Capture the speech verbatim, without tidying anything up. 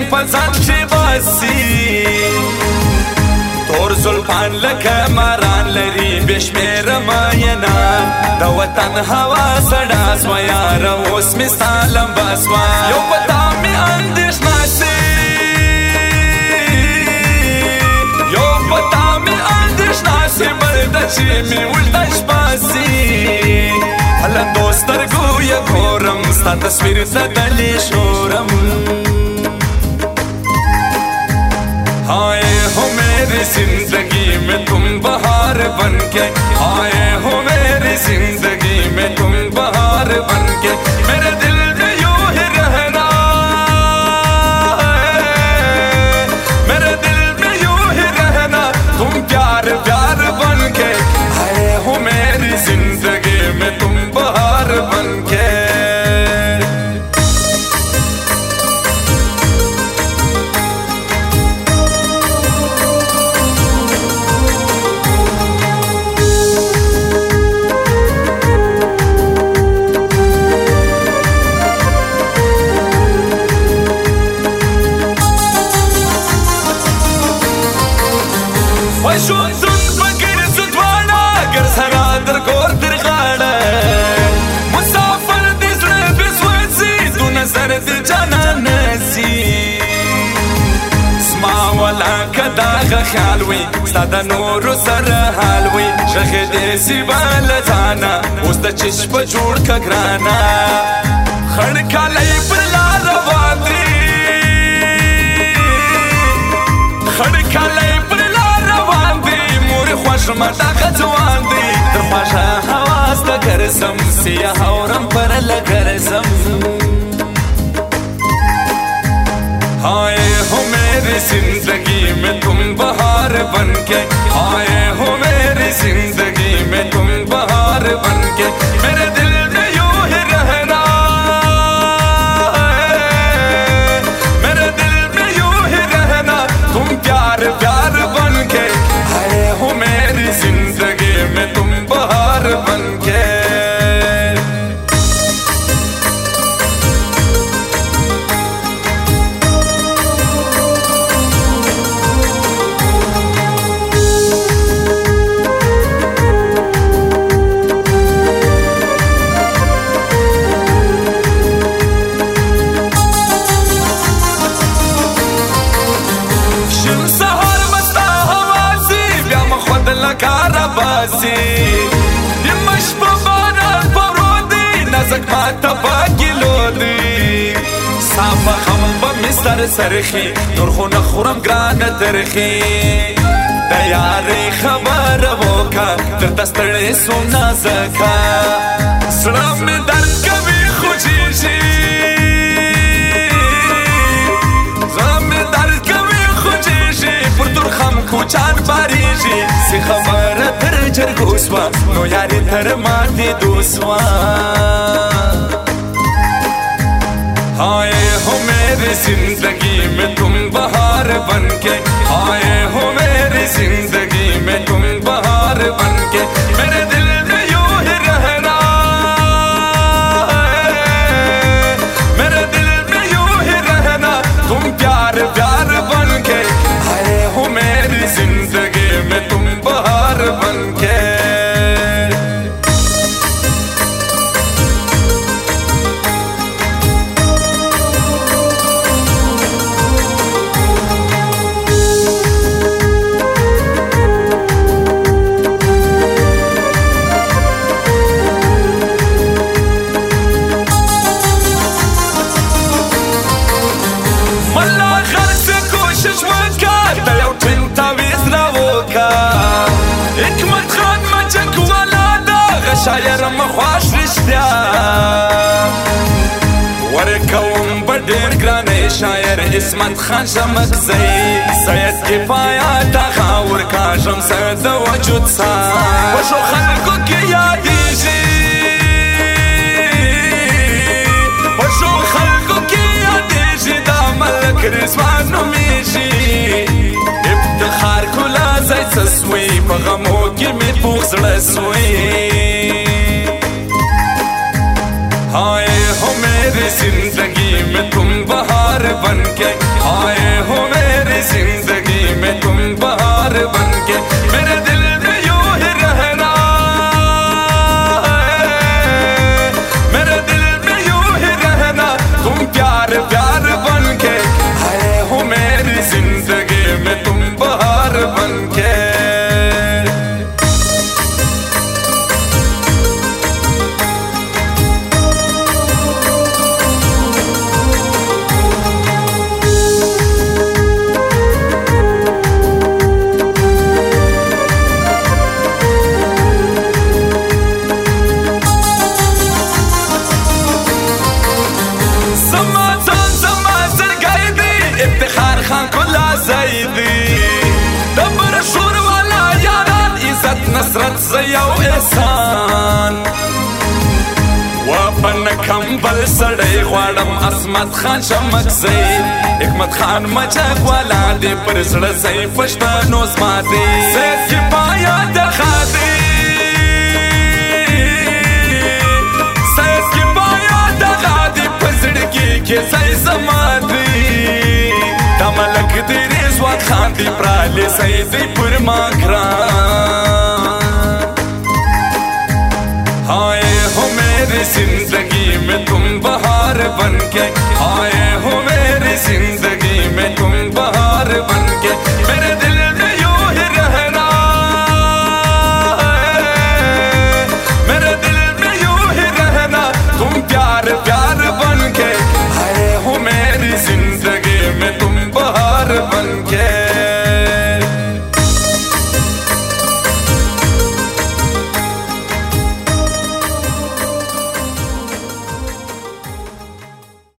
पसंद शिवासी तोर जुल्फान लका मारान लरी बेशमेर मायना द वतन हवा सड़ा स्वयार ओस मिसालम बसवा यो पता में अंदेश नासे यो पता में अंदेश नासे बर्दची में उल्टश पासी हला दोस्तर गुया घोरम sta तस्वीर सदली शोरम आए हो मेरी जिंदगी में तुम बहार बनके आए हो मेरी जिंदगी में तुम बहार बनके मेरे दिल में यूं ही रहना मेरे दिल में यूं ही रहना तुम प्यार प्यार बनके आए हो मेरी जिंदगी में तुम बहार बनके وشون زن فكر زدوانا قر سرادر قور درغانا مسافر دي زر بسوزي دون زر دي جانا نسي اسمع ولا كداغ خالوي سادا نور سر حالوي شخ دي سيبال زانا وستا چشپ جوڑ کگرانا خڑکا لئی پر لا روادي خڑکا لئی پر خوش مدا غزوان دی در خوشا حواس تا کرسم سیاح اورم پر لگرسم آئے ہو میری زندگی میں تم بہار بنکے آئے ہو میری زندگی میں تم بہار بنکے میرے دل میں یوں ہی رہنا میرے دل میں یوں ہی رہنا تم پیار پیار بنکے हो मेरी जिंदगी में तुम बहार बनके कारबासी यमश पवारा परोदी नजक माता बागिलो दी साफा हम बमिस्तर सरखी नurخو نخورم گران ترخی تیاری خبر وکا در دستړې سونا زکا سلام می درد کبھی خوشیشی زلام می درد کبھی خوشیشی پر درخم کوچان باریشی سی خبر تر جرگوسوا نو یاری تر ماتی دوسوا آئے ہو میری زندگی میں تم بہار بنکے آئے ہو میری زندگی میں تم بہار بنکے میرے دل میں یوں ہی رہنا میرے دل میں یوں ہی رہنا تم پیار پیار بنکے آئے ہو میری زندگی میں تم بہار بنکے شاعر مخواش رشتیا ورکوم بدیر گرانه شاعر اسمت خان شمکزی سید کفایا تا خاور کاشم سرد وجود سا وشو خلقو کی یادیشی وشو خلقو کی یادیشی دا ملک رزوانو میشی افتخار کلا زی سسوی پغمو کی می پوخ زلسوی آئے ہو میری زندگی میں تم بہار بنکے بل سڑے غواړم عصمت خان شمک زئی حکمت خان مچک والا دې پر زړه زئی پښتنو زما دې سید کی پایا د خادي سید کی پایا د خادي پزړ کی کې زئی زما دې تملک دې رضوان خان دې پرال زئی دې پر ما ګران آئے ہو میری زندگی میں تم بہار بن کے آئے ہو میری زندگی